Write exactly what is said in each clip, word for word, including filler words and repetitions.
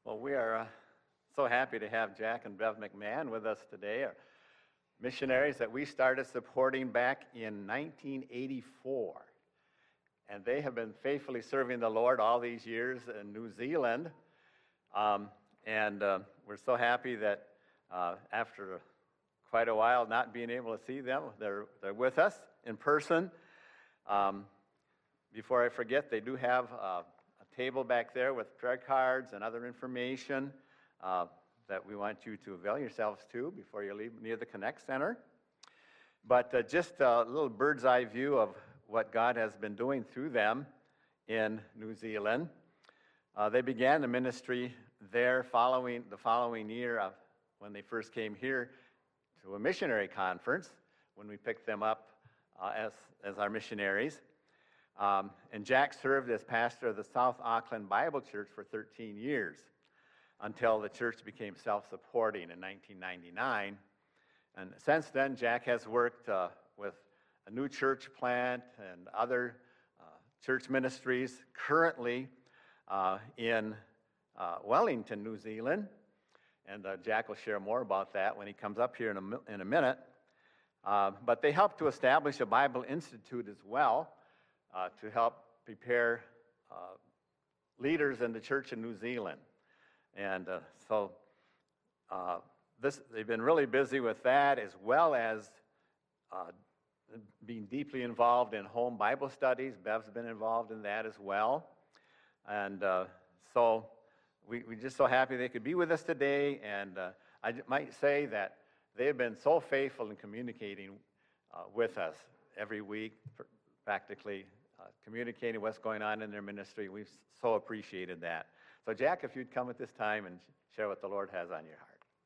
Well, we are uh, so happy to have Jack and Bev McMahon with us today, our missionaries that we started supporting back in nineteen eighty-four. And they have been faithfully serving the Lord all these years in New Zealand. Um, and uh, we're so happy that uh, after quite a while not being able to see them, they're, they're with us in person. Um, before I forget, they do have uh, a table back there with prayer cards and other information uh, that we want you to avail yourselves to before you leave near the Connect Center. But uh, just a little bird's eye view of what God has been doing through them in New Zealand. Uh, they began the ministry there following the following year of when they first came here to a missionary conference when we picked them up uh, as, as our missionaries. Um, and Jack served as pastor of the South Auckland Bible Church for thirteen years until the church became self-supporting in nineteen ninety-nine. And since then, Jack has worked uh, with a new church plant and other uh, church ministries currently uh, in uh, Wellington, New Zealand. And uh, Jack will share more about that when he comes up here in a, in a minute. Uh, but they helped to establish a Bible Institute as well uh, to help prepare uh, leaders in the church in New Zealand. And uh, so uh, this, they've been really busy with that, as well as uh, being deeply involved in home Bible studies. Bev's been involved in that as well. And uh, so we, we're just so happy they could be with us today. And uh, I might say that they have been so faithful in communicating uh, with us every week, practically uh, communicating what's going on in their ministry. We've so appreciated that. So Jack, if you'd come at this time and share what the Lord has on your heart.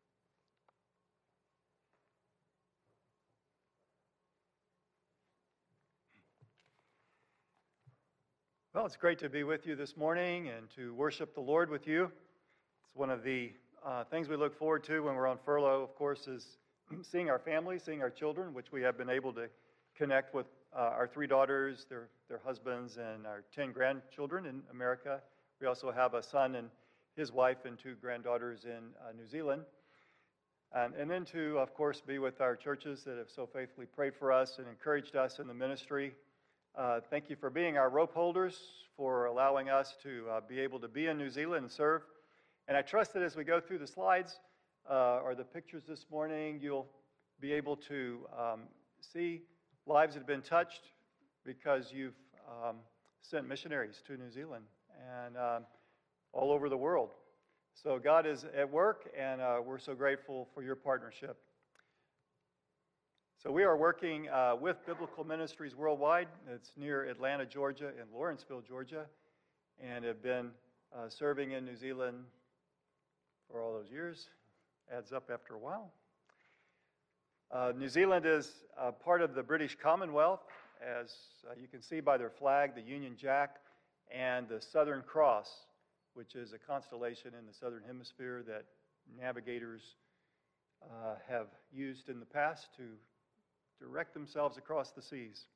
Well, it's great to be with you this morning and to worship the Lord with you. It's one of the uh, things we look forward to when we're on furlough, of course, is seeing our family, seeing our children, which we have been able to connect with uh, our three daughters, their, their husbands, and our ten grandchildren in America. We also have a son and his wife and two granddaughters in uh, New Zealand. And, and then to, of course, be with our churches that have so faithfully prayed for us and encouraged us in the ministry. Uh, thank you for being our rope holders, for allowing us to uh, be able to be in New Zealand and serve. And I trust that as we go through the slides uh, or the pictures this morning, you'll be able to um, see lives that have been touched because you've um, sent missionaries to New Zealand and um, all over the world. So God is at work, and uh, we're so grateful for your partnership. So we are working uh, with Biblical Ministries Worldwide. It's near Atlanta, Georgia, and Lawrenceville, Georgia, and have been uh, serving in New Zealand for all those years. Adds up after a while. Uh, New Zealand is uh, part of the British Commonwealth, as uh, you can see by their flag, the Union Jack, and the Southern Cross, which is a constellation in the Southern Hemisphere that navigators uh, have used in the past to direct themselves across the seas.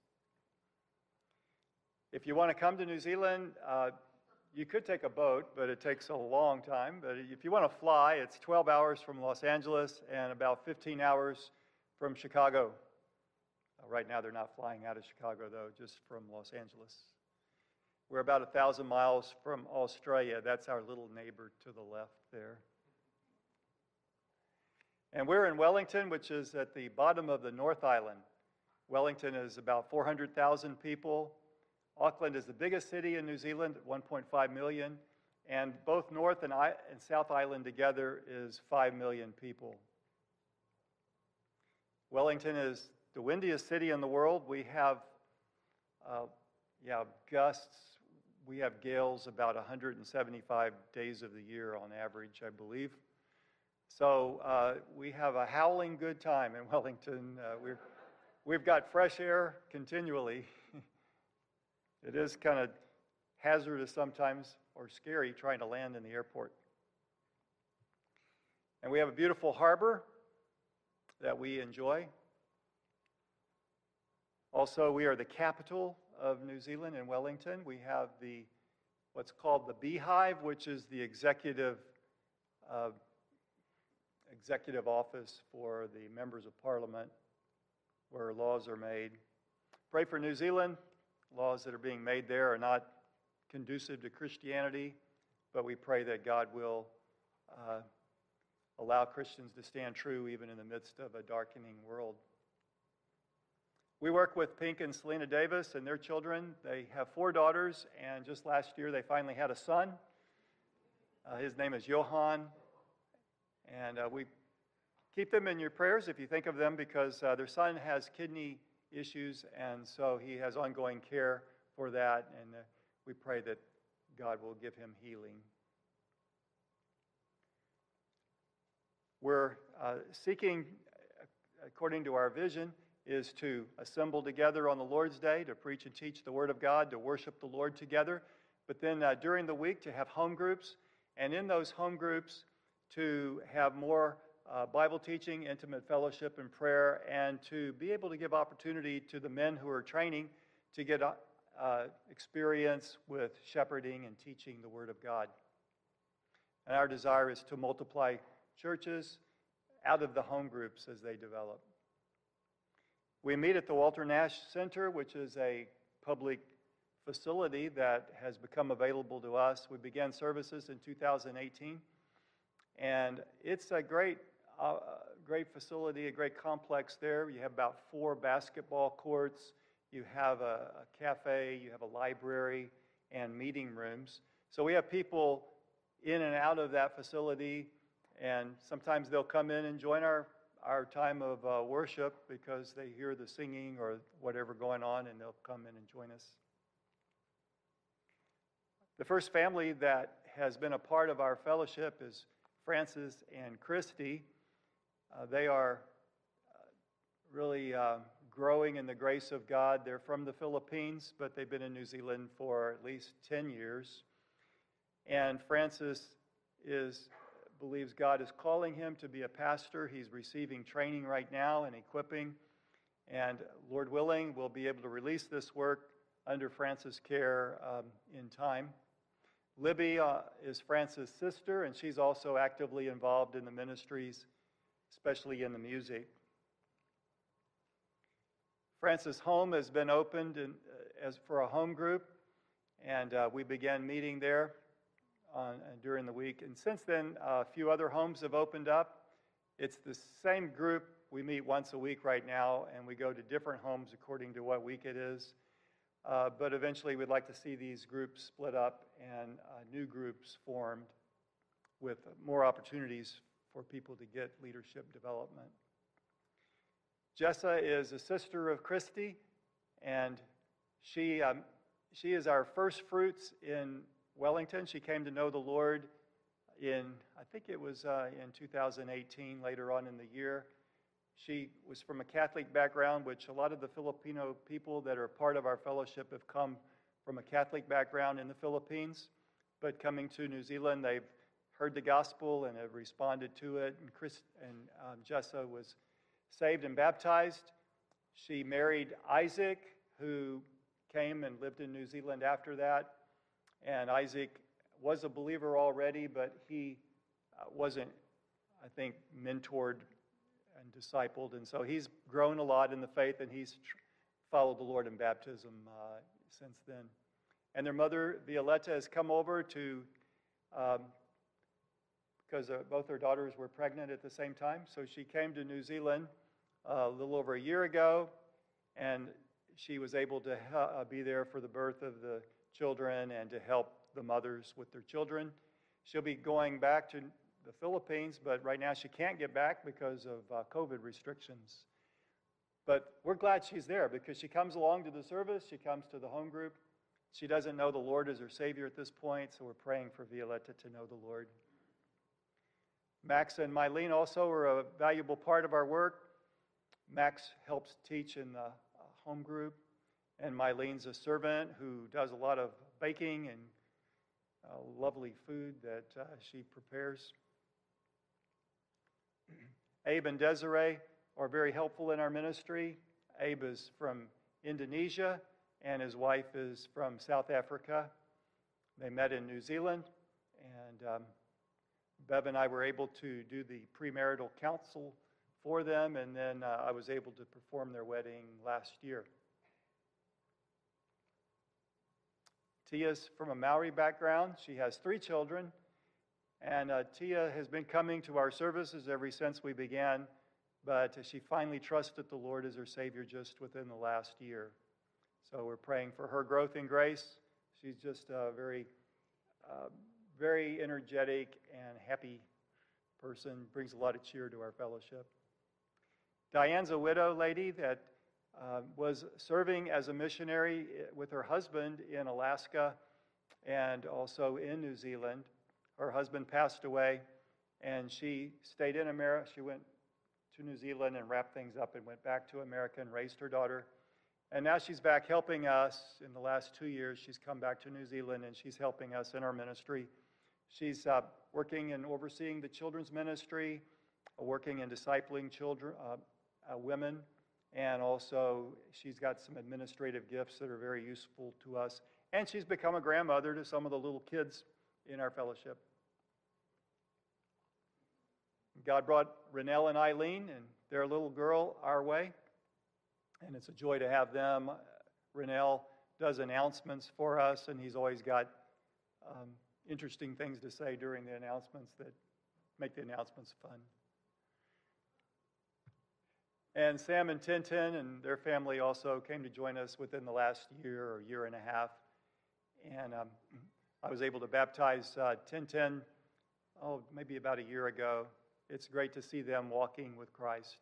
If you want to come to New Zealand, uh, you could take a boat, but it takes a long time. But if you want to fly, it's twelve hours from Los Angeles and about fifteen hours from Chicago. Uh, right now, they're not flying out of Chicago, though, just from Los Angeles. We're about a thousand miles from Australia. That's our little neighbor to the left there. And we're in Wellington, which is at the bottom of the North Island. Wellington is about four hundred thousand people. Auckland is the biggest city in New Zealand at one point five million. And both North and, I- and South Island together is five million people. Wellington is the windiest city in the world. We have uh, yeah, gusts. We have gales about one hundred seventy-five days of the year on average, I believe. So uh, we have a howling good time in Wellington. Uh, we're, we've got fresh air continually. It is kind of hazardous sometimes, or scary, trying to land in the airport. And we have a beautiful harbor that we enjoy. Also, we are the capital of New Zealand in Wellington. We have the what's called the Beehive, which is the executive uh, executive office for the members of parliament where laws are made. Pray for New Zealand. Laws that are being made there are not conducive to Christianity, but we pray that God will uh, allow Christians to stand true even in the midst of a darkening world. We work with Pink and Selena Davis and their children. They have four daughters, and just last year they finally had a son. Uh, his name is Johan, and uh, we keep them in your prayers if you think of them, because uh, their son has kidney issues, and so he has ongoing care for that, and uh, we pray that God will give him healing. We're uh, seeking, according to our vision, is to assemble together on the Lord's Day to preach and teach the Word of God, to worship the Lord together, but then uh, during the week to have home groups, and in those home groups to have more uh, Bible teaching, intimate fellowship and prayer, and to be able to give opportunity to the men who are training to get uh, uh, experience with shepherding and teaching the Word of God. And our desire is to multiply churches out of the home groups as they develop. We meet at the Walter Nash Center, which is a public facility that has become available to us. We began services in two thousand eighteen, and it's a great, uh, great facility, a great complex there. You have about four basketball courts, you have a, a cafe, you have a library, and meeting rooms. So we have people in and out of that facility, and sometimes they'll come in and join our our time of uh, worship because they hear the singing or whatever going on, and they'll come in and join us. The first family that has been a part of our fellowship is Francis and Christy. Uh, they are uh, really uh, growing in the grace of God. They're from the Philippines, but they've been in New Zealand for at least ten years. And Francis is believes God is calling him to be a pastor. He's receiving training right now and equipping. And Lord willing, we'll be able to release this work under Francis' care um, in time. Libby uh, is Francis' sister, and she's also actively involved in the ministries, especially in the music. Francis' home has been opened in, uh, as for a home group, and uh, we began meeting there On, uh, during the week. And since then, uh, a few other homes have opened up. It's the same group. We meet once a week right now, and we go to different homes according to what week it is. Uh, but eventually, we'd like to see these groups split up and uh, new groups formed with more opportunities for people to get leadership development. Jessa is a sister of Christy, and she, um, she is our first fruits in Wellington. She came to know the Lord in, I think it was uh, in two thousand eighteen, later on in the year. She was from a Catholic background, which a lot of the Filipino people that are part of our fellowship have come from a Catholic background in the Philippines. But coming to New Zealand, they've heard the gospel and have responded to it. And, Chris, and um, Jessa was saved and baptized. She married Isaac, who came and lived in New Zealand after that. And Isaac was a believer already, but he uh, wasn't, I think, mentored and discipled. And so he's grown a lot in the faith, and he's tr- followed the Lord in baptism uh, since then. And their mother, Violetta, has come over to, um, because uh, both her daughters were pregnant at the same time. So she came to New Zealand uh, a little over a year ago, and she was able to uh, be there for the birth of the children and to help the mothers with their children. She'll be going back to the Philippines, but right now she can't get back because of uh, COVID restrictions. But we're glad she's there because she comes along to the service, she comes to the home group. She doesn't know the Lord as her Savior at this point, so we're praying for Violetta to know the Lord. Max and Mylene also are a valuable part of our work. Max helps teach in the uh, home group, and Mylene's a servant who does a lot of baking and uh, lovely food that uh, she prepares. Abe and Desiree are very helpful in our ministry. Abe is from Indonesia, and his wife is from South Africa. They met in New Zealand, and um, Bev and I were able to do the premarital counsel for them, and then uh, I was able to perform their wedding last year. Tia's from a Maori background. She has three children, and uh, Tia has been coming to our services ever since we began, but she finally trusted the Lord as her Savior just within the last year. So we're praying for her growth in grace. She's just a very, uh, very energetic and happy person, brings a lot of cheer to our fellowship. Diane's a widow lady that uh, was serving as a missionary with her husband in Alaska and also in New Zealand. Her husband passed away, and she stayed in America. She went to New Zealand and wrapped things up and went back to America and raised her daughter. And now she's back helping us. In the last two years, she's come back to New Zealand, and she's helping us in our ministry. She's uh, working and overseeing the children's ministry, uh, working and discipling children, uh, uh, women, and also she's got some administrative gifts that are very useful to us. And she's become a grandmother to some of the little kids in our fellowship. God brought Renelle and Eileen and their little girl our way, and it's a joy to have them. Renelle does announcements for us, and he's always got um, interesting things to say during the announcements that make the announcements fun. And Sam and Tintin and their family also came to join us within the last year or year and a half. And um, I was able to baptize uh, Tintin, oh, maybe about a year ago. It's great to see them walking with Christ.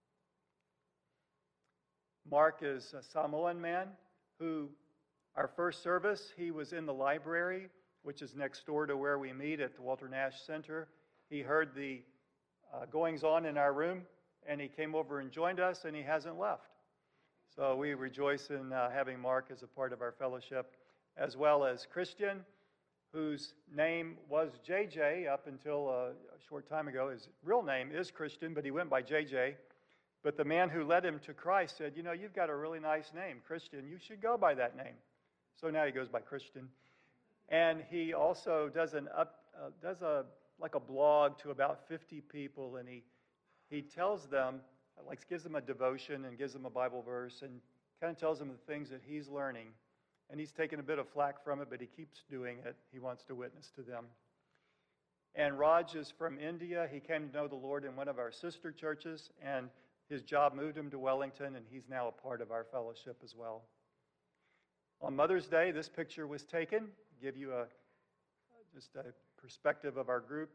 Mark is a Samoan man who, our first service, he was in the library, which is next door to where we meet at the Walter Nash Center. He heard the uh, goings-on in our room, and he came over and joined us, and he hasn't left. So we rejoice in uh, having Mark as a part of our fellowship, as well as Christian, whose name was J J up until uh, a short time ago. His real name is Christian, but he went by J J. But the man who led him to Christ said, you know, you've got a really nice name, Christian. You should go by that name. So now he goes by Christian. And he also does an up, uh, does a like a blog to about fifty people, and he he tells them, like gives them a devotion and gives them a Bible verse and kind of tells them the things that he's learning. And he's taken a bit of flack from it, but he keeps doing it. He wants to witness to them. And Raj is from India. He came to know the Lord in one of our sister churches, and his job moved him to Wellington, and he's now a part of our fellowship as well. On Mother's Day, this picture was taken to give you a just a perspective of our group.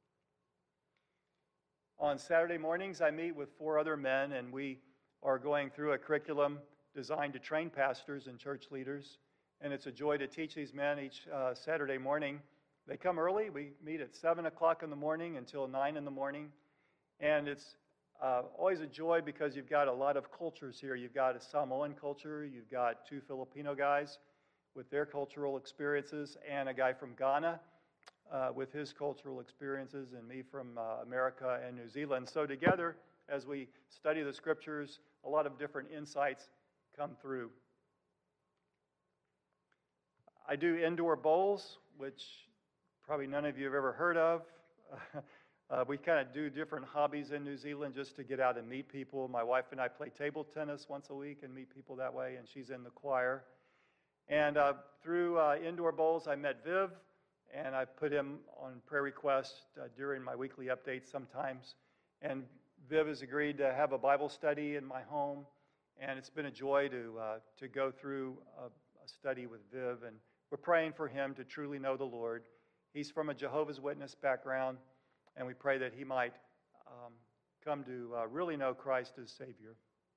On Saturday mornings, I meet with four other men, and we are going through a curriculum designed to train pastors and church leaders. And it's a joy to teach these men each uh, Saturday morning. They come early. We meet at seven o'clock in the morning until nine in the morning. And it's uh, always a joy because you've got a lot of cultures here. You've got a Samoan culture. You've got two Filipino guys with their cultural experiences, and a guy from Ghana uh, with his cultural experiences, and me from uh, America and New Zealand. So together, as we study the scriptures, a lot of different insights come through. I do indoor bowls, which probably none of you have ever heard of. uh, we kind of do different hobbies in New Zealand just to get out and meet people. My wife and I play table tennis once a week and meet people that way, and she's in the choir. And uh, through uh, indoor bowls, I met Viv, and I put him on prayer request uh, during my weekly updates sometimes. And Viv has agreed to have a Bible study in my home. And it's been a joy to uh, to go through a, a study with Viv, and we're praying for him to truly know the Lord. He's from a Jehovah's Witness background, and we pray that he might um, come to uh, really know Christ as Savior.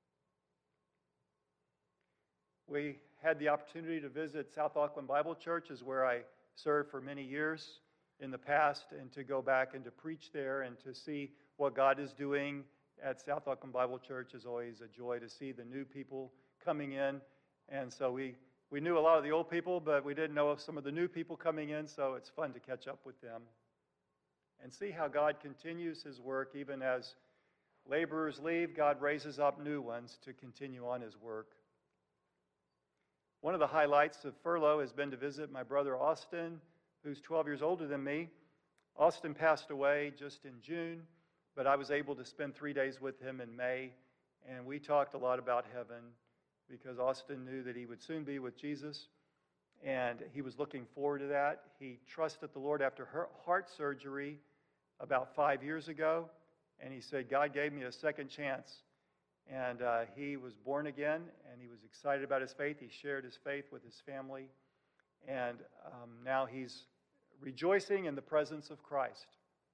We had the opportunity to visit South Auckland Bible Church, is where I served for many years in the past, and to go back and to preach there and to see what God is doing at South Auckland Bible Church is always a joy to see the new people coming in. And so we, we knew a lot of the old people, but we didn't know of some of the new people coming in, so it's fun to catch up with them and see how God continues his work. Even as laborers leave, God raises up new ones to continue on his work. One of the highlights of furlough has been to visit my brother Austin, who's twelve years older than me. Austin passed away just in June, but I was able to spend three days with him in May, and we talked a lot about heaven because Austin knew that he would soon be with Jesus, and he was looking forward to that. He trusted the Lord after her heart surgery about five years ago, and he said, God gave me a second chance. And uh, he was born again, and he was excited about his faith. He shared his faith with his family, and um, now he's rejoicing in the presence of Christ.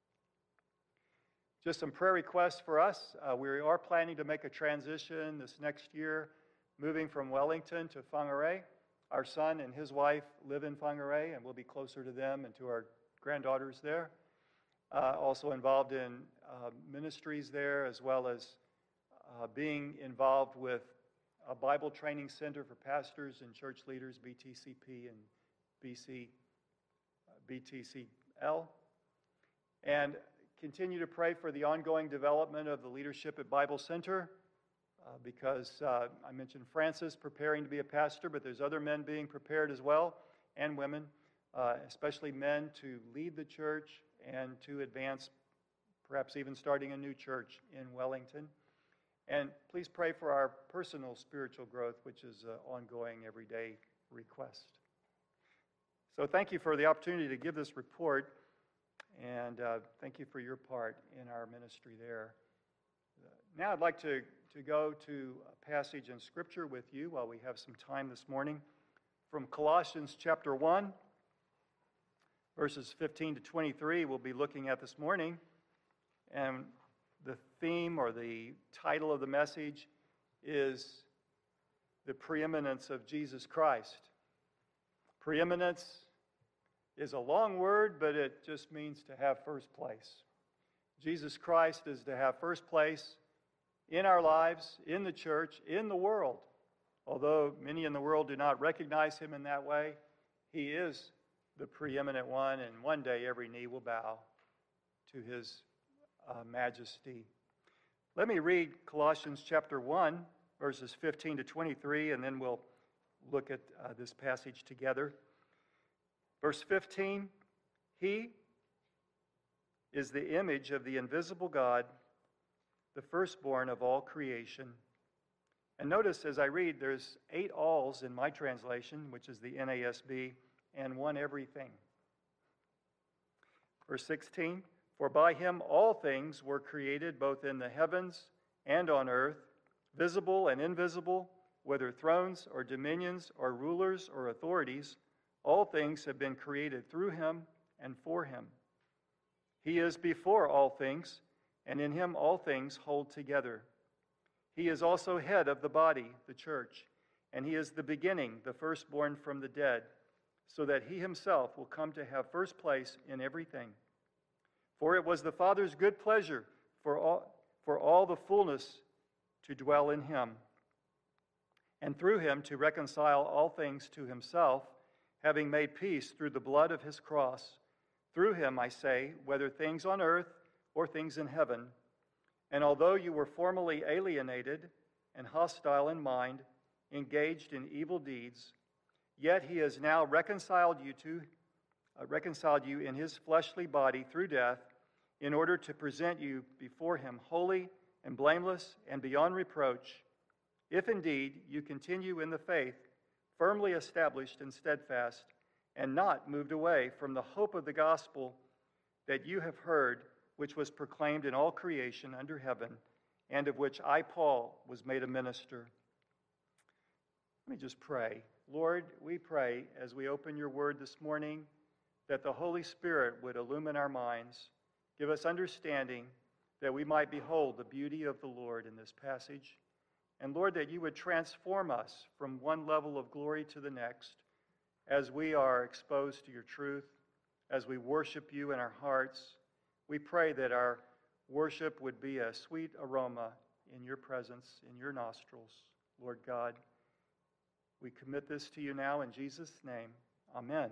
Just some prayer requests for us. Uh, we are planning to make a transition this next year, moving from Wellington to Whangarei. Our son and his wife live in Whangarei, and we'll be closer to them and to our granddaughters there. Uh, also involved in uh, ministries there, as well as uh, being involved with a Bible training center for pastors and church leaders, B T C P and B C, uh, B T C L. And continue to pray for the ongoing development of the leadership at Bible Center, uh, because uh, I mentioned Francis preparing to be a pastor, but there's other men being prepared as well, and women, uh, especially men, to lead the church and to advance, perhaps even starting a new church in Wellington. And please pray for our personal spiritual growth, which is an ongoing, everyday request. So thank you for the opportunity to give this report, and uh, thank you for your part in our ministry there. Uh, now I'd like to, to go to a passage in Scripture with you while we have some time this morning from Colossians chapter one. Verses fifteen to twenty-three we'll be looking at this morning. And the theme or the title of the message is the preeminence of Jesus Christ. Preeminence is a long word, but it just means to have first place. Jesus Christ is to have first place in our lives, in the church, in the world. Although many in the world do not recognize him in that way, he is the preeminent one, and one day every knee will bow to his uh, majesty. Let me read Colossians chapter one, verses fifteen to twenty-three, and then we'll look at uh, this passage together. Verse fifteen, he is the image of the invisible God, the firstborn of all creation. And notice as I read, there's eight alls in my translation, which is the N A S B, and one everything. Verse sixteen, for by him all things were created, both in the heavens and on earth, visible and invisible, whether thrones or dominions or rulers or authorities, all things have been created through him and for him. He is before all things, and in him all things hold together. He is also head of the body, the church, and he is the beginning, the firstborn from the dead, so that he himself will come to have first place in everything. For it was the Father's good pleasure for all, for all the fullness to dwell in him, and through him to reconcile all things to himself, having made peace through the blood of his cross. Through him, I say, whether things on earth or things in heaven. And although you were formerly alienated and hostile in mind, engaged in evil deeds, yet he has now reconciled you to uh, reconciled you in his fleshly body through death, in order to present you before him holy and blameless and beyond reproach, if indeed you continue in the faith, firmly established and steadfast, and not moved away from the hope of the gospel that you have heard, which was proclaimed in all creation under heaven, and of which I, Paul, was made a minister. Let me just pray. Lord, we pray as we open your word this morning that the Holy Spirit would illumine our minds, give us understanding that we might behold the beauty of the Lord in this passage. And Lord, that you would transform us from one level of glory to the next as we are exposed to your truth, as we worship you in our hearts. We pray that our worship would be a sweet aroma in your presence, in your nostrils, Lord God. We commit this to you now in Jesus' name. Amen.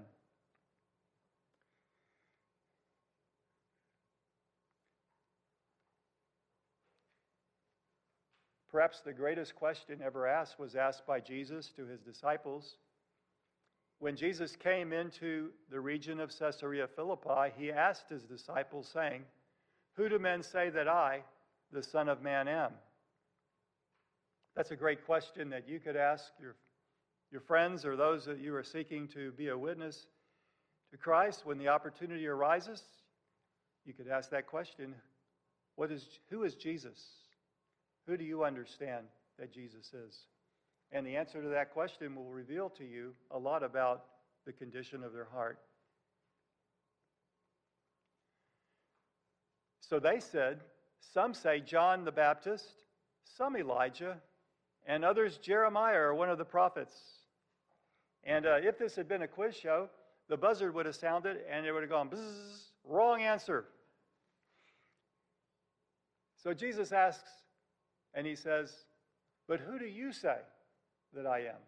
Perhaps the greatest question ever asked was asked by Jesus to his disciples. when Jesus came into the region of Caesarea Philippi, he asked his disciples, saying, "Who do men say that I, the Son of Man, am?" That's a great question that you could ask your, your friends or those that you are seeking to be a witness to Christ when the opportunity arises. You could ask that question, what is, who is Jesus? Who do you understand that Jesus is? And the answer to that question will reveal to you a lot about the condition of their heart. So they said, some say John the Baptist, some Elijah, and others Jeremiah or one of the prophets. And uh, if this had been a quiz show, the buzzer would have sounded and it would have gone, bzzz, wrong answer. So Jesus asks, and he says, but who do you say that I am?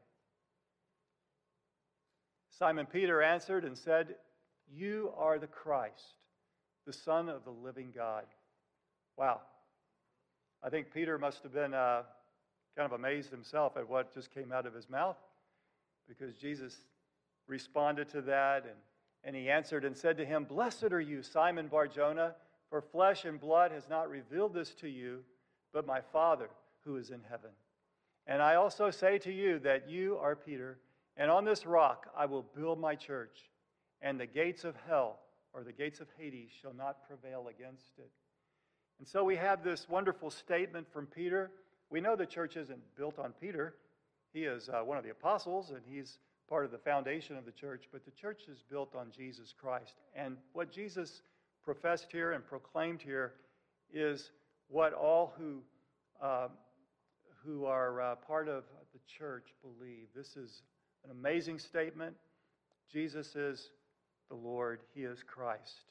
Simon Peter answered and said, you are the Christ, the Son of the living God. Wow. I think Peter must have been uh, kind of amazed himself at what just came out of his mouth, because Jesus responded to that, and, and he answered and said to him, blessed are you, Simon Bar-Jonah, for flesh and blood has not revealed this to you, but my Father who is in heaven. And I also say to you that you are Peter, and on this rock I will build my church, and the gates of hell, or the gates of Hades, shall not prevail against it. And so we have this wonderful statement from Peter. We know the church isn't built on Peter. He is uh, one of the apostles, and he's part of the foundation of the church, but the church is built on Jesus Christ. And what Jesus professed here and proclaimed here is what all who, uh, who are uh, part of the church believe. This is an amazing statement. Jesus is the Lord. He is Christ.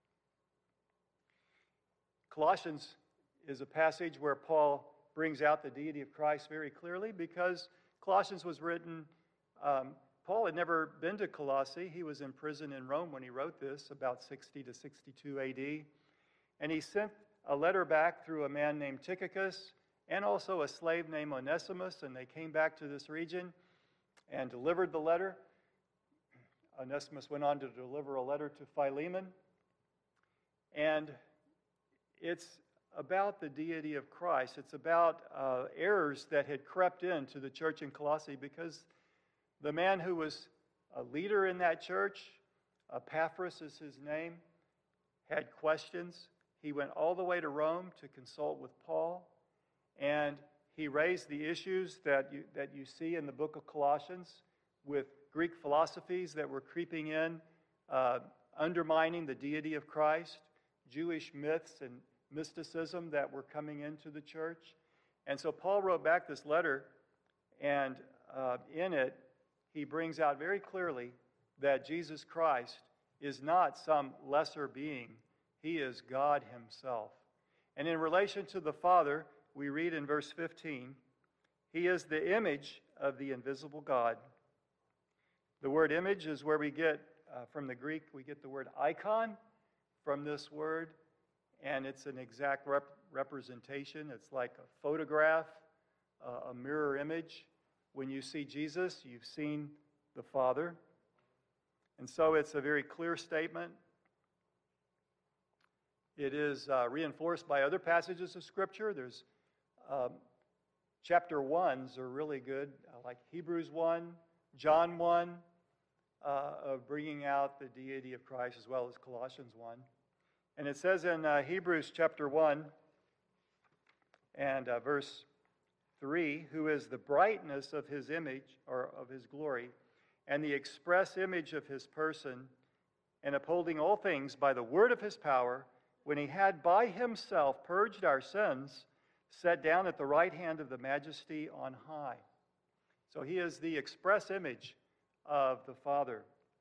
Colossians is a passage where Paul brings out the deity of Christ very clearly, because Colossians was written, um, Paul had never been to Colossae. He was in prison in Rome when he wrote this, about sixty to sixty-two A D. And he sent a letter back through a man named Tychicus and also a slave named Onesimus, and they came back to this region and delivered the letter. Onesimus went on to deliver a letter to Philemon. And it's about the deity of Christ. It's about uh, errors that had crept into the church in Colossae, because the man who was a leader in that church, Epaphras is his name, had questions. He went all the way to Rome to consult with Paul, and he raised the issues that you, that you see in the book of Colossians with Greek philosophies that were creeping in, uh, undermining the deity of Christ, Jewish myths and mysticism that were coming into the church. And so Paul wrote back this letter, and uh, in it, he brings out very clearly that Jesus Christ is not some lesser being. He is God himself. And in relation to the Father, we read in verse fifteen, he is the image of the invisible God. The word image is where we get, uh, from the Greek, we get the word icon from this word, and it's an exact rep- representation. It's like a photograph, uh, a mirror image. When you see Jesus, you've seen the Father. And so it's a very clear statement. It is uh, reinforced by other passages of Scripture. There's um, chapter ones are really good, uh, like Hebrews one, John one, uh, of bringing out the deity of Christ, as well as Colossians one. And it says in uh, Hebrews chapter one and uh, verse three, who is the brightness of his image, or of his glory, and the express image of his person, and upholding all things by the word of his power, when he had by himself purged our sins, sat down at the right hand of the majesty on high. So he is the express image of the Father.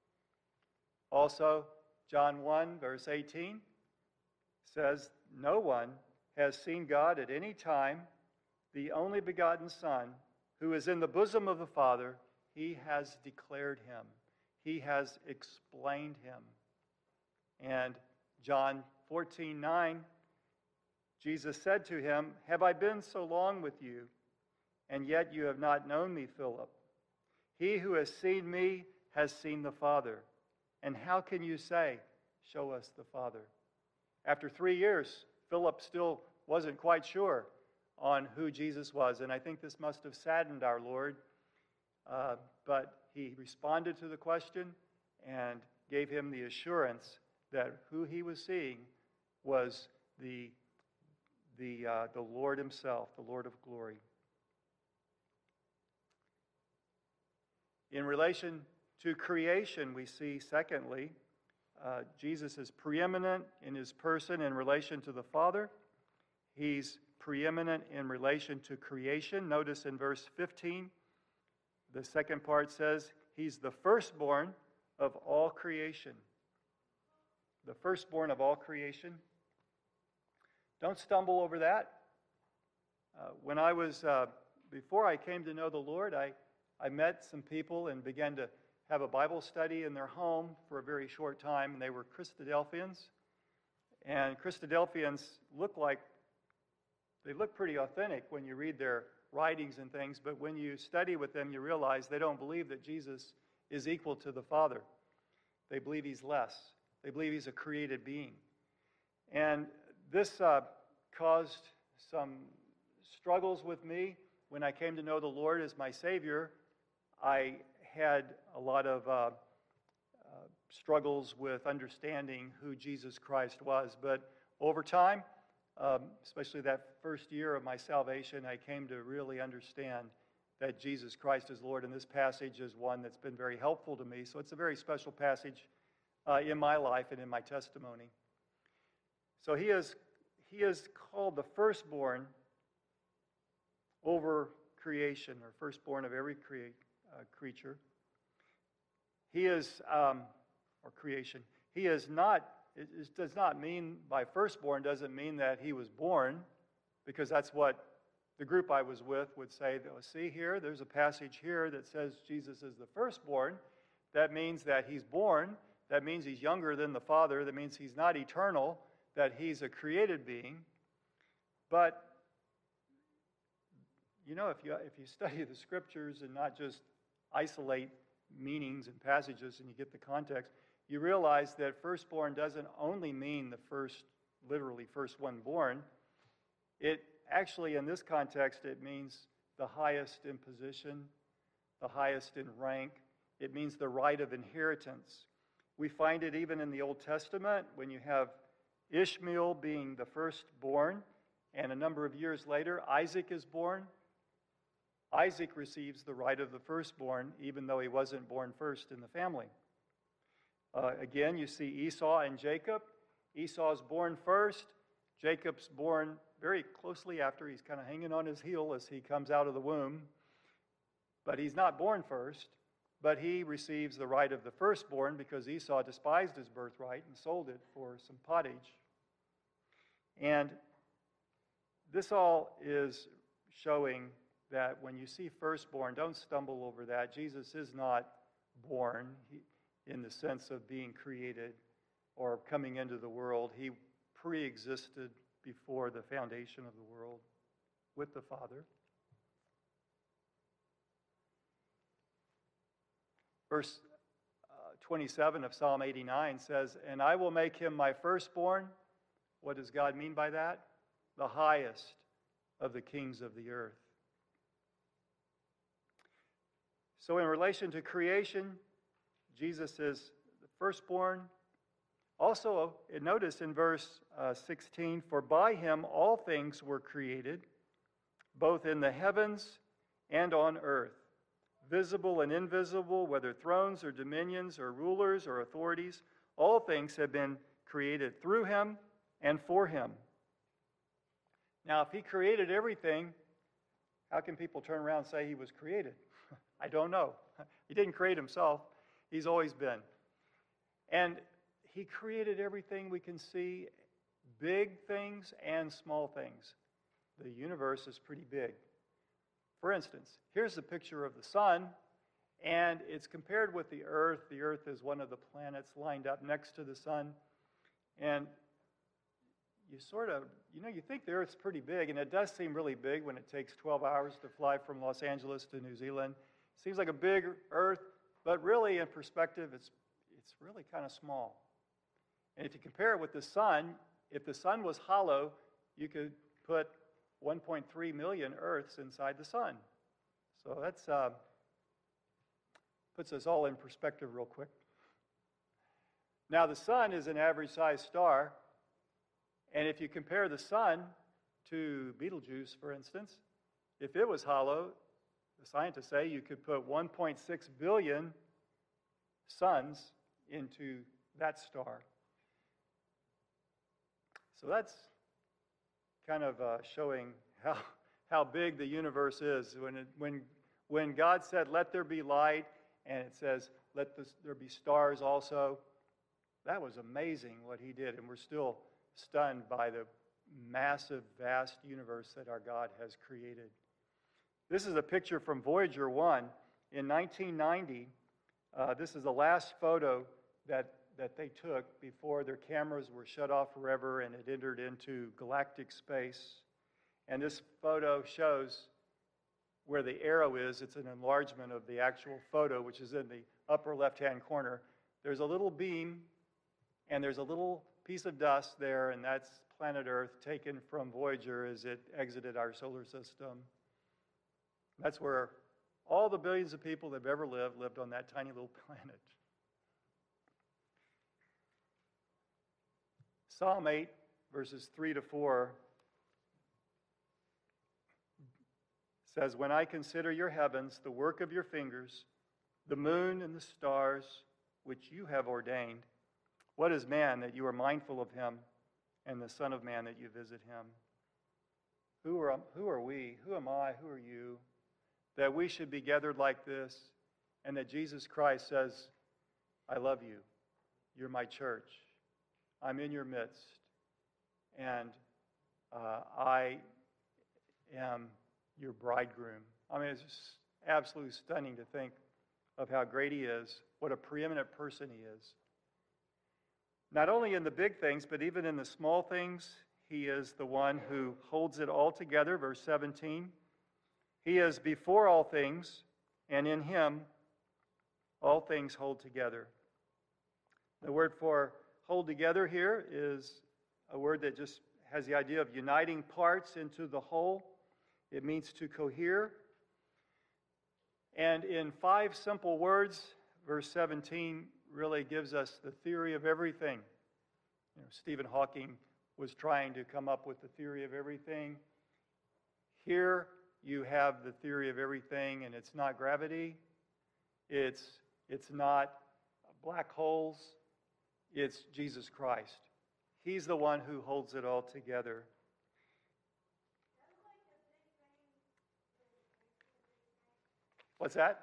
Also, John one, verse eighteen, says, no one has seen God at any time. The only begotten Son, who is in the bosom of the Father, he has declared him. He has explained him. And John fourteen nine, Jesus said to him, have I been so long with you, and yet you have not known me, Philip? He who has seen me has seen the Father. And how can you say, 'Show us the Father'?" After three years, Philip still wasn't quite sure on who Jesus was, and I think this must have saddened our Lord. Uh, but he responded to the question and gave him the assurance that who he was seeing was the, the, uh, the Lord himself, the Lord of glory. In relation to creation, we see, secondly, uh, Jesus is preeminent in his person in relation to the Father. He's preeminent in relation to creation. Notice in verse fifteen, the second part says, he's the firstborn of all creation. The firstborn of all creation. Don't stumble over that. Uh, when I was, uh, before I came to know the Lord, I, I met some people and began to have a Bible study in their home for a very short time, and they were Christadelphians. And Christadelphians look like, they look pretty authentic when you read their writings and things, but when you study with them, you realize they don't believe that Jesus is equal to the Father. They believe he's less. They believe he's a created being. And this uh, caused some struggles with me when I came to know the Lord as my Savior. I had a lot of uh, uh, struggles with understanding who Jesus Christ was, but over time, Um, especially that first year of my salvation, I came to really understand that Jesus Christ is Lord, and this passage is one that's been very helpful to me. So it's a very special passage uh, in my life and in my testimony. So he is, he is called the firstborn over creation, or firstborn of every crea- uh, creature. He is, um, or creation, he is not It, it does not mean, by firstborn, doesn't mean that he was born, because that's what the group I was with would say. Oh, see here, there's a passage here that says Jesus is the firstborn. That means that he's born. That means he's younger than the Father. That means he's not eternal, that he's a created being. But, you know, if you, if you study the Scriptures and not just isolate meanings and passages and you get the context, you realize that firstborn doesn't only mean the first, literally first one born. It actually, in this context, it means the highest in position, the highest in rank. It means the right of inheritance. We find it even in the Old Testament when you have Ishmael being the firstborn, and a number of years later, Isaac is born. Isaac receives the right of the firstborn, even though he wasn't born first in the family. Uh, again, you see Esau and Jacob. Esau's born first. Jacob's born very closely after. He's kind of hanging on his heel as he comes out of the womb. But he's not born first. But he receives the right of the firstborn because Esau despised his birthright and sold it for some pottage. And this all is showing that when you see firstborn, don't stumble over that. Jesus is not born he, in the sense of being created or coming into the world. He pre-existed before the foundation of the world with the Father. Verse uh, twenty-seven of Psalm eighty-nine says, "And I will make him my firstborn." What does God mean by that? The highest of the kings of the earth. So in relation to creation, Jesus is the firstborn. Also, notice in verse uh, sixteen, "For by him all things were created, both in the heavens and on earth, visible and invisible, whether thrones or dominions or rulers or authorities. All things have been created through him and for him." Now, if he created everything, how can people turn around and say he was created? I don't know. He didn't create himself. He's always been. And he created everything we can see, big things and small things. The universe is pretty big. For instance, here's a picture of the sun, and it's compared with the earth. The earth is one of the planets lined up next to the sun. And you sort of, you know, you think the earth's pretty big, and it does seem really big when it takes twelve hours to fly from Los Angeles to New Zealand. Seems like a big earth, but really in perspective, it's, it's really kind of small. And if you compare it with the sun, if the sun was hollow, you could put one point three million Earths inside the sun. So that's uh, puts us all in perspective real quick. Now, the sun is an average-sized star, and if you compare the sun to Betelgeuse, for instance, if it was hollow, the scientists say you could put one point six billion suns into that star. So that's kind of uh, showing how, how big the universe is. When, it, when, when God said, let there be light, and it says, let this, there be stars also, that was amazing what he did, and we're still stunned by the massive, vast universe that our God has created. This is a picture from Voyager one. In nineteen ninety, uh, this is the last photo that, that they took before their cameras were shut off forever and it entered into galactic space. And this photo shows where the arrow is. It's an enlargement of the actual photo, which is in the upper left-hand corner. There's a little beam, and there's a little piece of dust there, and that's planet Earth taken from Voyager as it exited our solar system. That's where all the billions of people that have ever lived lived on that tiny little planet. Psalm eight, verses three to four says, when I consider your heavens, the work of your fingers, the moon and the stars which you have ordained, what is man that you are mindful of him, and the Son of Man that you visit him? Who are, who are we? Who am I? Who are you? That we should be gathered like this, and that Jesus Christ says, I love you. You're my church. I'm in your midst. And uh, I am your bridegroom. I mean, it's just absolutely stunning to think of how great he is, what a preeminent person he is. Not only in the big things, but even in the small things, he is the one who holds it all together. Verse seventeen, he is before all things, and in him all things hold together. The word for hold together here is a word that just has the idea of uniting parts into the whole. It means to cohere. And in five simple words, verse seventeen really gives us the theory of everything. You know, Stephen Hawking was trying to come up with the theory of everything. Here you have the theory of everything, and it's not gravity. It's, it's not black holes. It's Jesus Christ. He's the one who holds it all together. What's that?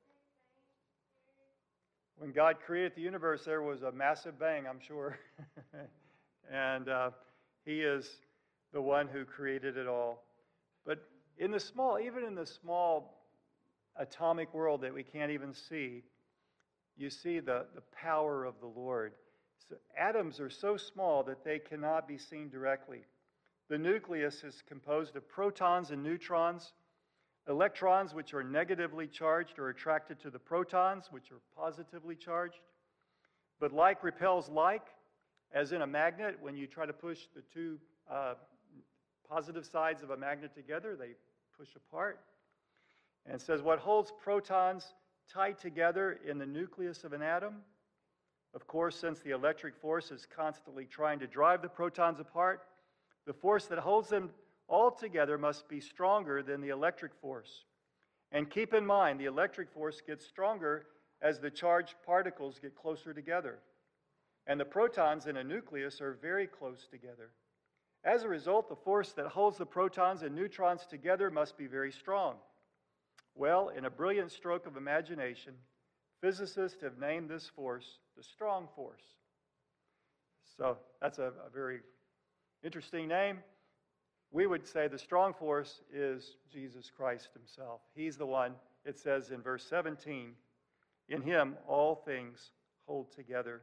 When God created the universe, there was a massive bang, I'm sure. and uh, he is the one who created it all. But in the small, even in the small atomic world that we can't even see, you see the, the power of the Lord. So atoms are so small that they cannot be seen directly. The nucleus is composed of protons and neutrons. Electrons, which are negatively charged, are attracted to the protons, which are positively charged. But like repels like, as in a magnet. When you try to push the two uh, positive sides of a magnet together, they push apart. And it says, what holds protons tight together in the nucleus of an atom? Of course, since the electric force is constantly trying to drive the protons apart, the force that holds them all together must be stronger than the electric force. And keep in mind, the electric force gets stronger as the charged particles get closer together. And the protons in a nucleus are very close together. As a result, the force that holds the protons and neutrons together must be very strong. Well, in a brilliant stroke of imagination, physicists have named this force the strong force. So that's a, a very interesting name. We would say the strong force is Jesus Christ himself. He's the one, it says in verse seventeen, in him all things hold together.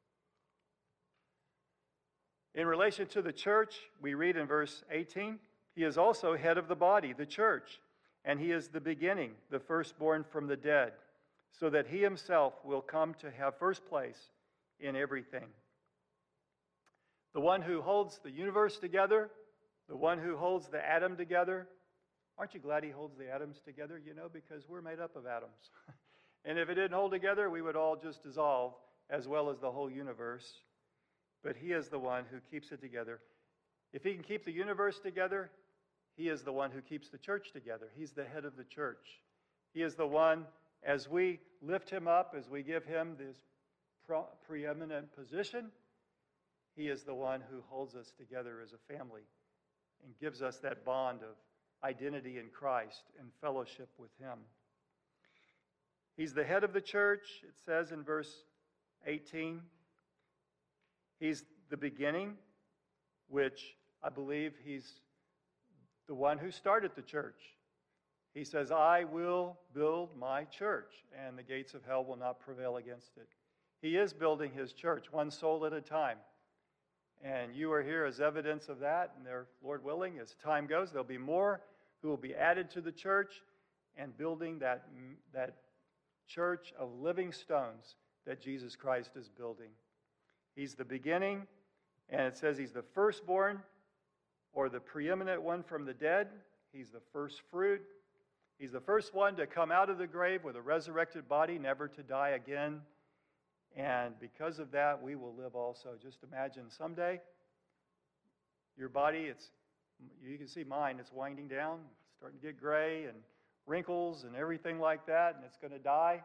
In relation to the church, we read in verse eighteen, he is also head of the body, the church, and he is the beginning, the firstborn from the dead, so that he himself will come to have first place in everything. The one who holds the universe together, the one who holds the atom together. Aren't you glad he holds the atoms together? You know, because we're made up of atoms. And if it didn't hold together, we would all just dissolve, as well as the whole universe. But he is the one who keeps it together. If he can keep the universe together, he is the one who keeps the church together. He's the head of the church. He is the one, as we lift him up, as we give him this pro- preeminent position, he is the one who holds us together as a family and gives us that bond of identity in Christ and fellowship with him. He's the head of the church, it says in verse eighteen. He's the beginning, which I believe he's the one who started the church. He says, I will build my church, and the gates of hell will not prevail against it. He is building his church, one soul at a time. And you are here as evidence of that, and there, Lord willing, as time goes, there'll be more who will be added to the church and building that, that church of living stones that Jesus Christ is building. He's the beginning, and it says he's the firstborn, or the preeminent one from the dead. He's the first fruit. He's the first one to come out of the grave with a resurrected body, never to die again. And because of that, we will live also. Just imagine someday, your body, it's you can see mine, it's winding down, it's starting to get gray and wrinkles and everything like that, and it's going to die.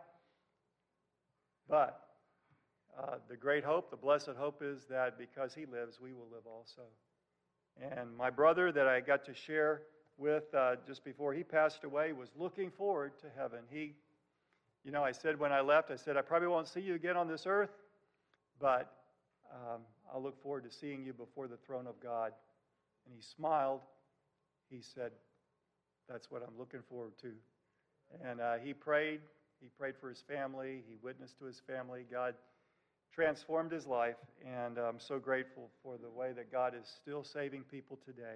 But uh, the great hope, the blessed hope is that because he lives, we will live also. And my brother that I got to share with uh, just before he passed away was looking forward to heaven. He, you know, I said when I left, I said, I probably won't see you again on this earth, but um, I'll look forward to seeing you before the throne of God. And he smiled. He said, that's what I'm looking forward to. And uh, he prayed. He prayed for his family. He witnessed to his family. God transformed his life, and I'm so grateful for the way that God is still saving people today.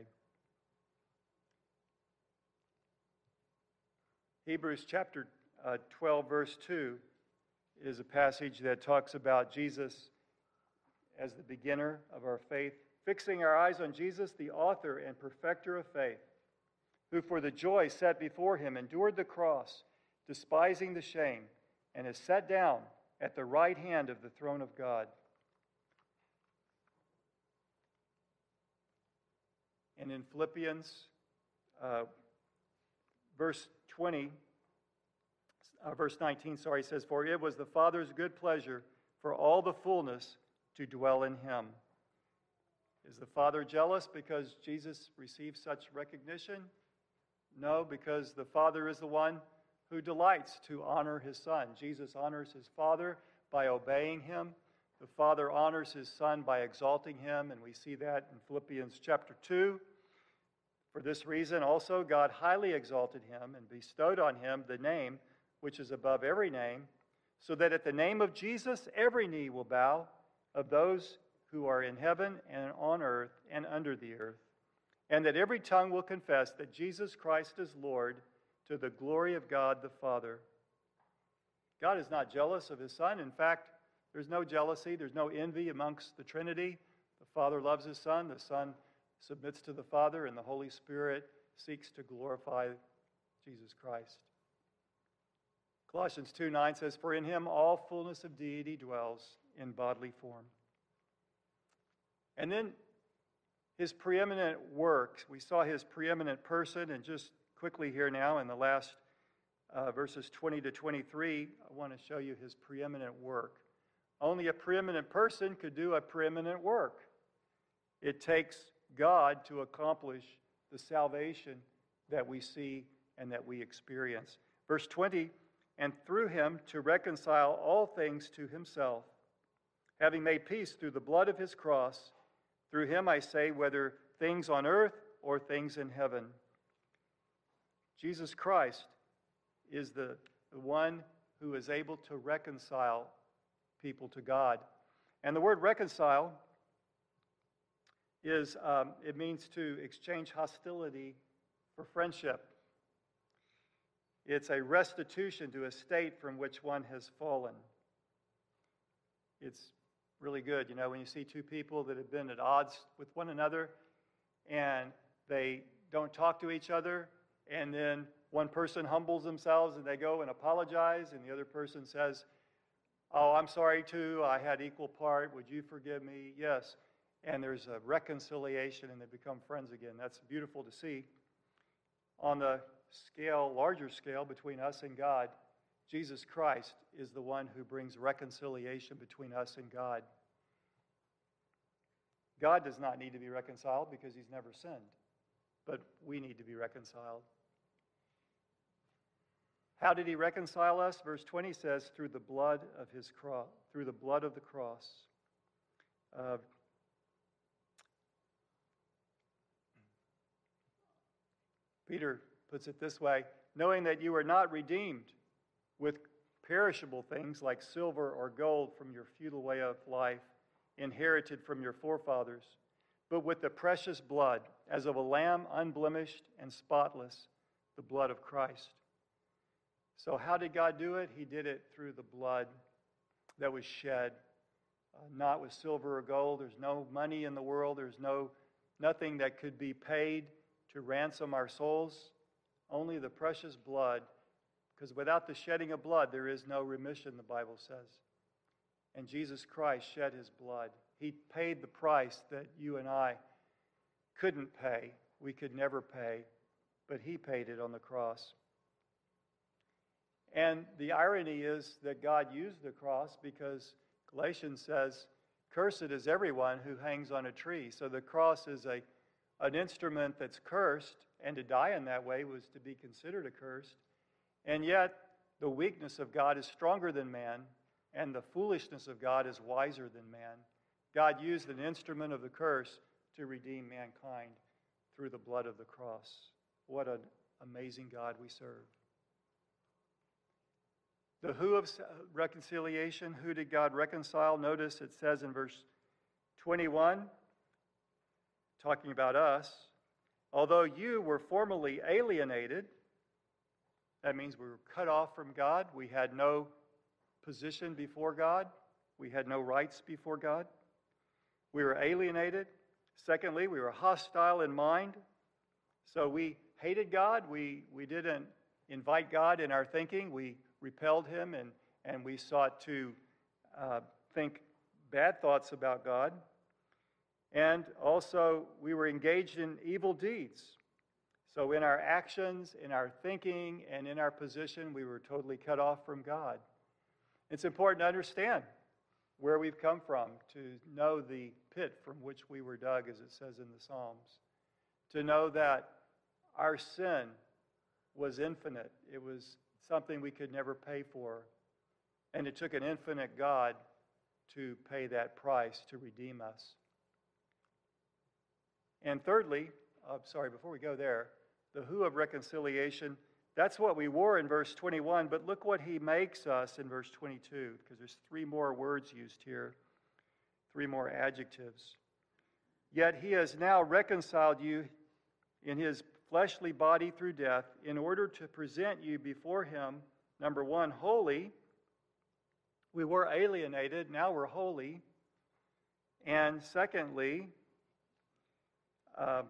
Hebrews chapter uh, twelve, verse two is a passage that talks about Jesus as the beginner of our faith, fixing our eyes on Jesus, the author and perfecter of faith, who for the joy set before him endured the cross, despising the shame, and is set down at the right hand of the throne of God. And in Philippians, uh, verse twenty, uh, verse nineteen, sorry, it says, for it was the Father's good pleasure for all the fullness to dwell in him. Is the Father jealous because Jesus received such recognition? No, because the Father is the one who delights to honor his Son. Jesus honors his Father by obeying him. The Father honors his Son by exalting him, and we see that in Philippians chapter two. For this reason also God highly exalted him and bestowed on him the name which is above every name, so that at the name of Jesus every knee will bow, of those who are in heaven and on earth and under the earth, and that every tongue will confess that Jesus Christ is Lord, to the glory of God the Father. God is not jealous of his Son. In fact, there's no jealousy, there's no envy amongst the Trinity. The Father loves his Son, the Son submits to the Father, and the Holy Spirit seeks to glorify Jesus Christ. Colossians two nine says, for in him all fullness of deity dwells in bodily form. And then his preeminent works. We saw his preeminent person, and just quickly here now in the last uh, verses twenty to twenty-three, I want to show you his preeminent work. Only a preeminent person could do a preeminent work. It takes God to accomplish the salvation that we see and that we experience. Verse twenty, and through him to reconcile all things to himself, having made peace through the blood of his cross. Through him, I say, whether things on earth or things in heaven. Jesus Christ is the, the one who is able to reconcile people to God. And the word reconcile is, um, it means to exchange hostility for friendship. It's a restitution to a state from which one has fallen. It's really good, you know, when you see two people that have been at odds with one another and they don't talk to each other, and then one person humbles themselves and they go and apologize, and the other person says, "Oh, I'm sorry too, I had equal part, would you forgive me?" Yes. And there's a reconciliation and they become friends again. That's beautiful to see. On the scale, larger scale between us and God, Jesus Christ is the one who brings reconciliation between us and God. God does not need to be reconciled because he's never sinned, but we need to be reconciled. How did he reconcile us? Verse twenty says, through the blood of his cross, through the blood of the cross. Uh, Peter puts it this way, knowing that you are not redeemed with perishable things like silver or gold from your futile way of life, inherited from your forefathers, but with the precious blood, as of a lamb unblemished and spotless, the blood of Christ. So how did God do it? He did it through the blood that was shed, uh, not with silver or gold. There's no money in the world. There's no nothing that could be paid to ransom our souls. Only the precious blood, because without the shedding of blood, there is no remission, the Bible says. And Jesus Christ shed his blood. He paid the price that you and I couldn't pay. We could never pay, but he paid it on the cross. And the irony is that God used the cross because Galatians says, "Cursed is everyone who hangs on a tree." So the cross is a, an instrument that's cursed, and to die in that way was to be considered accursed. And yet, the weakness of God is stronger than man, and the foolishness of God is wiser than man. God used an instrument of the curse to redeem mankind through the blood of the cross. What an amazing God we serve. The who of reconciliation, who did God reconcile? Notice it says in verse twenty-one, talking about us, although you were formerly alienated, that means we were cut off from God. We had no position before God. We had no rights before God. We were alienated. Secondly, we were hostile in mind. So we hated God. We, we didn't invite God in our thinking. We repelled him, and, and we sought to uh, think bad thoughts about God. And also, we were engaged in evil deeds. So in our actions, in our thinking, and in our position, we were totally cut off from God. It's important to understand where we've come from, to know the pit from which we were dug, as it says in the Psalms. To know that our sin was infinite. It was something we could never pay for. And it took an infinite God to pay that price to redeem us. And thirdly, uh, sorry, before we go there, the who of reconciliation, that's what we were in verse twenty-one, but look what he makes us in verse twenty-two, because there's three more words used here, three more adjectives. Yet he has now reconciled you in his fleshly body through death in order to present you before him, number one, holy. We were alienated, now we're holy. And secondly, uh,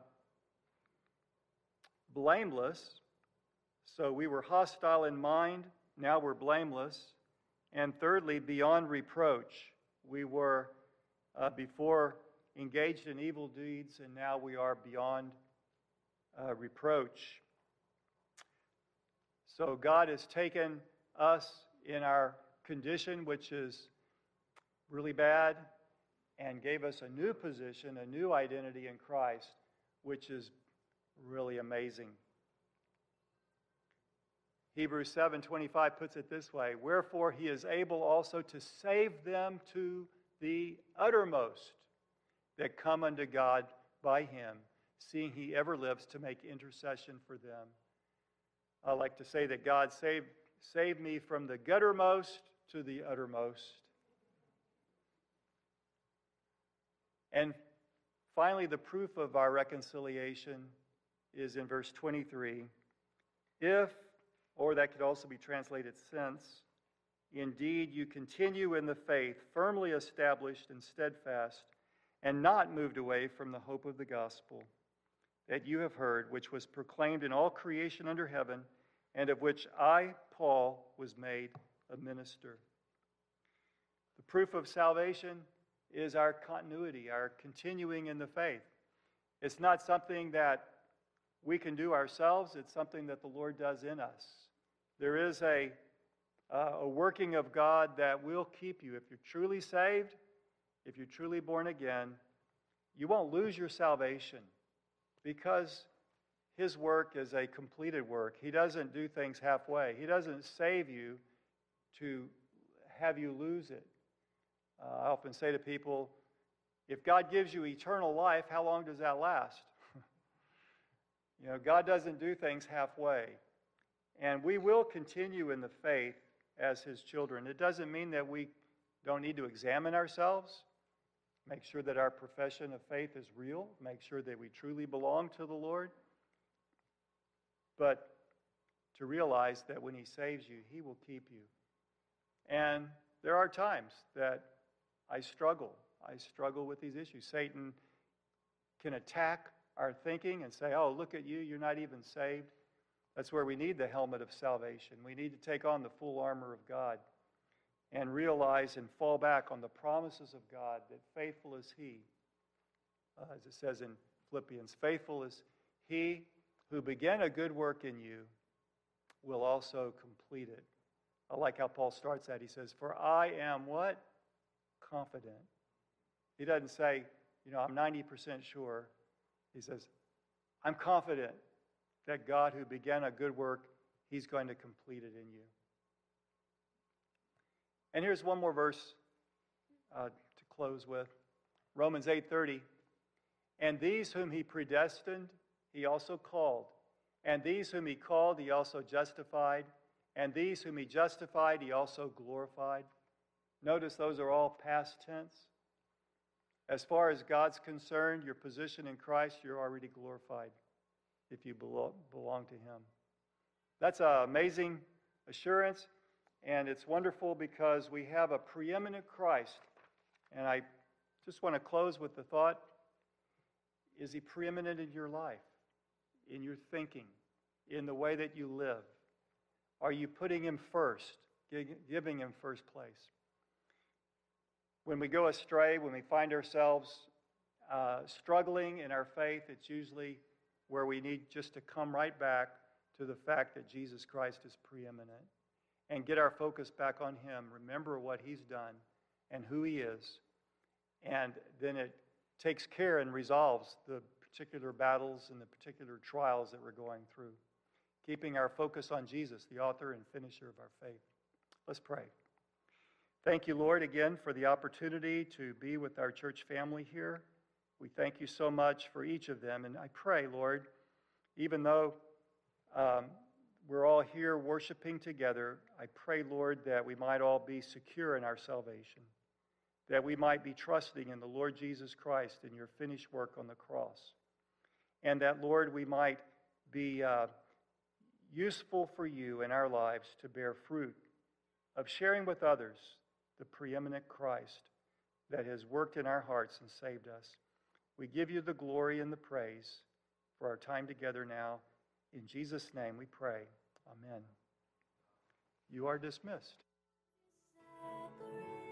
blameless. So we were hostile in mind, now we're blameless. And thirdly, beyond reproach. We were uh, before engaged in evil deeds, and now we are beyond uh, reproach. So God has taken us in our condition, which is really bad, and gave us a new position, a new identity in Christ, which is really amazing. Hebrews seven twenty-five puts it this way, wherefore he is able also to save them to the uttermost that come unto God by him, seeing he ever lives to make intercession for them. I like to say that God saved, saved me from the guttermost to the uttermost. And finally, the proof of our reconciliation is in verse twenty-three. If or that could also be translated since. Indeed, you continue in the faith, firmly established and steadfast, and not moved away from the hope of the gospel that you have heard, which was proclaimed in all creation under heaven, and of which I, Paul, was made a minister. The proof of salvation is our continuity, our continuing in the faith. It's not something that we can do ourselves. It's something that the Lord does in us. There is a, uh, a working of God that will keep you. If you're truly saved, if you're truly born again, you won't lose your salvation because His work is a completed work. He doesn't do things halfway. He doesn't save you to have you lose it. Uh, I often say to people, if God gives you eternal life, how long does that last? You know, God doesn't do things halfway. And we will continue in the faith as His children. It doesn't mean that we don't need to examine ourselves, make sure that our profession of faith is real, make sure that we truly belong to the Lord, but to realize that when He saves you, He will keep you. And there are times that I struggle. I struggle with these issues. Satan can attack our thinking and say, oh, look at you, you're not even saved. That's where we need the helmet of salvation. We need to take on the full armor of God and realize and fall back on the promises of God that faithful is He, uh, as it says in Philippians, faithful is He who began a good work in you will also complete it. I like how Paul starts that. He says, for I am what? Confident. He doesn't say, you know, I'm ninety percent sure. He says, I'm confident that God who began a good work, He's going to complete it in you. And here's one more verse uh, to close with. Romans eight thirty. And these whom He predestined, He also called. And these whom He called, He also justified. And these whom He justified, He also glorified. Notice those are all past tense. As far as God's concerned, your position in Christ, you're already glorified if you belong to Him. That's an amazing assurance, and it's wonderful because we have a preeminent Christ. And I just want to close with the thought, is He preeminent in your life, in your thinking, in the way that you live? Are you putting Him first, giving Him first place? When we go astray, when we find ourselves uh, struggling in our faith, it's usually where we need just to come right back to the fact that Jesus Christ is preeminent and get our focus back on Him. Remember what He's done and who He is. And then it takes care and resolves the particular battles and the particular trials that we're going through. Keeping our focus on Jesus, the author and finisher of our faith. Let's pray. Thank you, Lord, again for the opportunity to be with our church family here. We thank you so much for each of them. And I pray, Lord, even though um, we're all here worshiping together, I pray, Lord, that we might all be secure in our salvation, that we might be trusting in the Lord Jesus Christ and your finished work on the cross, and that, Lord, we might be uh, useful for you in our lives to bear fruit of sharing with others the preeminent Christ that has worked in our hearts and saved us. We give you the glory and the praise for our time together now. In Jesus' name we pray. Amen. You are dismissed.